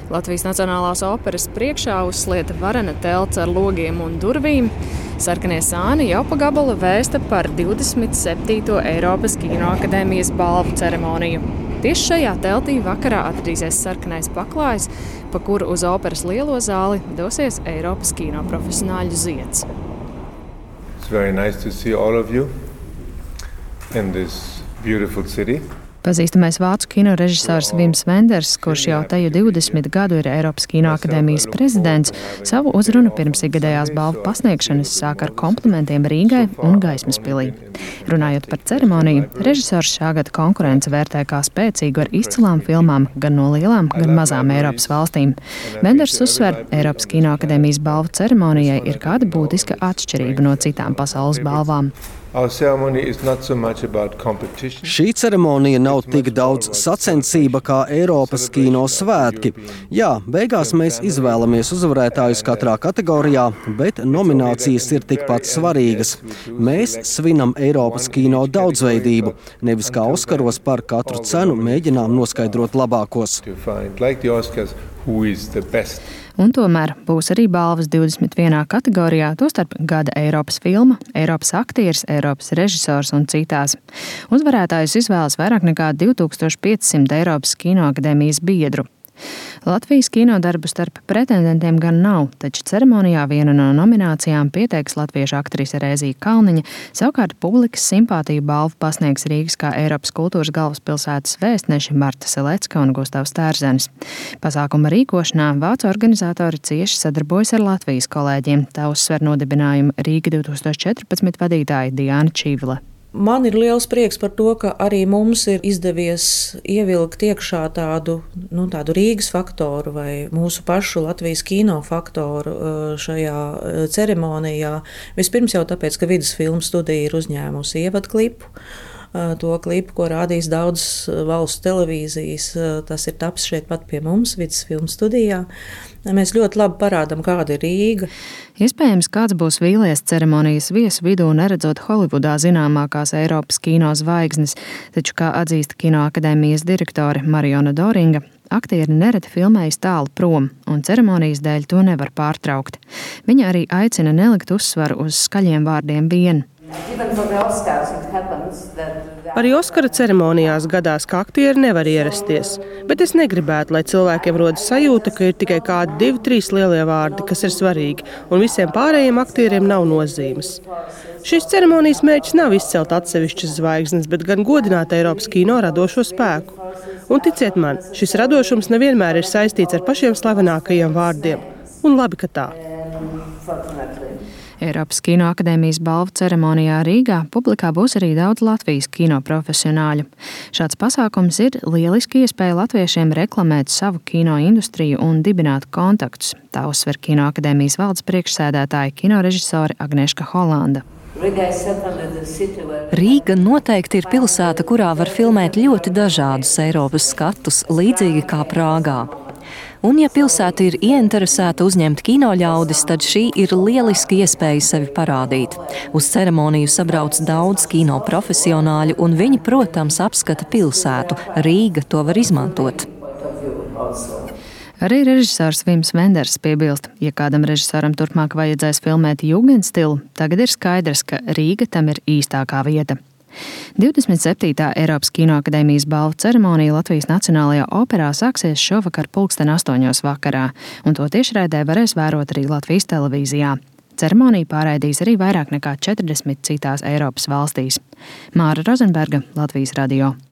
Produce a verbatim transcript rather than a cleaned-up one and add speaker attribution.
Speaker 1: Latvijas Nacionālās operas priekšā uzslieta varena telts ar logiem un durvīm. Sarkanie sāni jau pa gabalu vēsta par divdesmit septīto Eiropas Kinoakadēmijas balvu ceremoniju. Tieši šajā teltī vakarā atradīsies sarkanais paklājs, pa kuru uz operas lielo zāli dosies Eiropas kino profesionāļu zieds.
Speaker 2: It's very nice to see all of you in this beautiful city.
Speaker 1: Pazīstamais vācu kino režisors Vims Venders, kurš jau teju divdesmit gadu ir Eiropas Kinoakadēmijas prezidents, savu uzrunu pirms ikgadējās balvu pasniegšanas sāk ar komplimentiem Rīgai un Gaismas pilī. Runājot par ceremoniju, režisors šā gada konkurence vērtē kā spēcīgu ar izcilām filmām gan no lielām, gan mazām Eiropas valstīm. Venders uzsver, Eiropas Kinoakadēmijas balvu ceremonijai ir kāda būtiska atšķirība no citām pasaules balvām.
Speaker 3: Šī ceremonija nav tik daudz sacensība kā Eiropas kino svētki. Jā, beigās mēs izvēlamies uzvarētājus katrā kategorijā, bet nominācijas ir tikpat svarīgas. Mēs svinam Eiropas kino daudzveidību, nevis kā Oskaros par katru cenu mēģinām noskaidrot labākos.
Speaker 1: Un tomēr būs arī balvas divdesmit vienā kategorijā, tostarp gada Eiropas filma, Eiropas aktieris, Eiropas režisors un citās. Uzvarētājus izvēlas vairāk nekā divi tūkstoši pieci simti Eiropas Kinoakadēmijas biedru. Latvijas kinodarbu starp pretendentiem gan nav, taču ceremonijā vienu no nominācijām pieteiks latviešu aktrise Rēzija Kalniņa, savukārt publikas simpātiju balvu pasniegs Rīgas kā Eiropas kultūras galvaspilsētas vēstneši Marta Selecka un Gustavs Tērzenis. Pasākuma rīkošanā vācu organizatori cieši sadarbojas ar Latvijas kolēģiem, tā uzsver nodibinājuma Rīga divi tūkstoši četrpadsmit vadītāja Diāna Čīvile.
Speaker 4: Man ir liels prieks par to, ka arī mums ir izdevies ievilkt iekšā tādu, nu, tādu Rīgas faktoru vai mūsu pašu Latvijas kino faktoru šajā ceremonijā. Vispirms jau tāpēc, ka Vidus filmu studija ir uzņēmusi ievadklipu. To klipu, ko rādīs daudzas valstu televīzijas, tas ir taps šeit pat pie mums, Vidus filmu studijā. Mēs ļoti labi parādām, kāda ir Rīga.
Speaker 1: Iespējams, kāds būs vīlies ceremonijas viesu vidū, neredzot Holivudā zināmākās Eiropas kino zvaigznes, taču, kā atzīst Kinoakadēmijas direktore Mariona Doringa, aktieri nereti filmējas tālu prom, un ceremonijas dēļ to nevar pārtraukt. Viņa arī aicina nelikt uzsvaru uz skaļiem vārdiem vien.
Speaker 5: Arī Oskara ceremonijās gadās, ka aktieri nevar ierasties, bet es negribētu, lai cilvēkiem rodas sajūta, ka ir tikai kādi divi, trīs lielie vārdi, kas ir svarīgi, un visiem pārējiem aktieriem nav nozīmes. Šīs ceremonijas mērķis nav izcelt atsevišķas zvaigznes, bet gan godināt Eiropas kino radošo spēku. Un ticiet man, šis radošums nevienmēr ir saistīts ar pašiem slavenākajiem vārdiem, un labi, ka tā.
Speaker 1: Eiropas Kinoakadēmijas balvu ceremonijā Rīgā publikā būs arī daudz Latvijas kino profesionāļu. Šāds pasākums ir lieliski iespēja latviešiem reklamēt savu kino industriju un dibināt kontaktus, tā uzsver Kinoakadēmijas valdes priekšsēdētāja kinorežisore Agnieszka Holanda.
Speaker 6: Rīga noteikti ir pilsēta, kurā var filmēt ļoti dažādus Eiropas skatus, līdzīgi kā Prāgā. Un, ja pilsēta ir ieinteresēta uzņemt kino ļaudis, tad šī ir lieliski iespēja sevi parādīt. Uz ceremoniju sabrauc daudz kino profesionāļu, un viņi, protams, apskata pilsētu. Rīga to var izmantot.
Speaker 1: Arī režisors Vims Venders piebilst, ja kādam režisoram turpmāk vajadzēs filmēt jūgenstilu, tagad ir skaidrs, ka Rīga tam ir īstākā vieta. divdesmit septītā Eiropas Kinoakadēmijas balvu ceremonija Latvijas Nacionālajā operā sāksies šovakar pulksten astoņos vakarā, un to tiešraidē varēs vērot arī Latvijas televīzijā. Ceremoniju pārraidīs arī vairāk nekā četrdesmit citās Eiropas valstīs. Māra Rozenberga, Latvijas radio.